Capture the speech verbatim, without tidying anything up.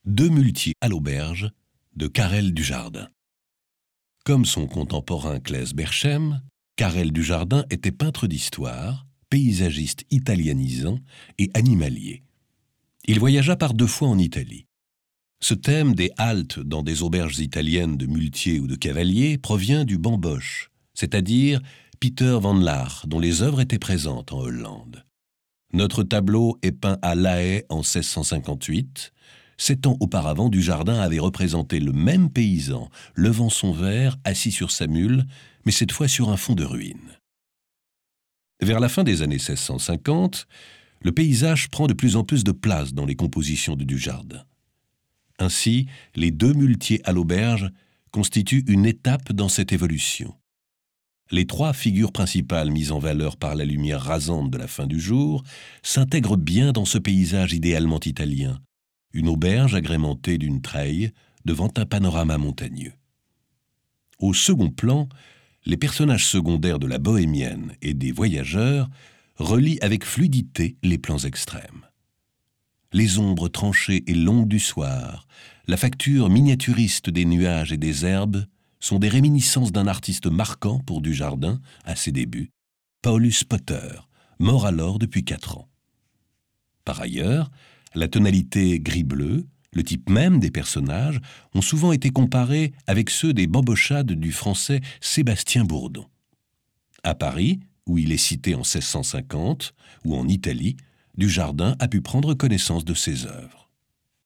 Deux muletiers à l'auberge de Karel Dujardin. Comme son contemporain Claes Berchem, Karel Dujardin était peintre d'histoire, paysagiste italianisant et animalier. Il voyagea par deux fois en Italie. Ce thème des haltes dans des auberges italiennes de muletiers ou de cavaliers provient du bamboche, c'est-à-dire Pieter van Laar, dont les œuvres étaient présentes en Hollande. Notre tableau est peint à La Haye en seize cent cinquante-huit. Sept ans auparavant, Dujardin avait représenté le même paysan, levant son verre, assis sur sa mule, mais cette fois sur un fond de ruines. Vers la fin des années seize cent cinquante, le paysage prend de plus en plus de place dans les compositions de Dujardin. Ainsi, les deux muletiers à l'auberge constituent une étape dans cette évolution. Les trois figures principales mises en valeur par la lumière rasante de la fin du jour s'intègrent bien dans ce paysage idéalement italien, une auberge agrémentée d'une treille devant un panorama montagneux. Au second plan, les personnages secondaires de la bohémienne et des voyageurs relient avec fluidité les plans extrêmes. Les ombres tranchées et longues du soir, la facture miniaturiste des nuages et des herbes sont des réminiscences d'un artiste marquant pour Dujardin à ses débuts, Paulus Potter, mort alors depuis quatre ans. Par ailleurs, la tonalité gris-bleu, le type même des personnages, ont souvent été comparés avec ceux des bambochades du français Sébastien Bourdon. À Paris, où il est cité en seize cent cinquante, ou en Italie, Dujardin a pu prendre connaissance de ses œuvres.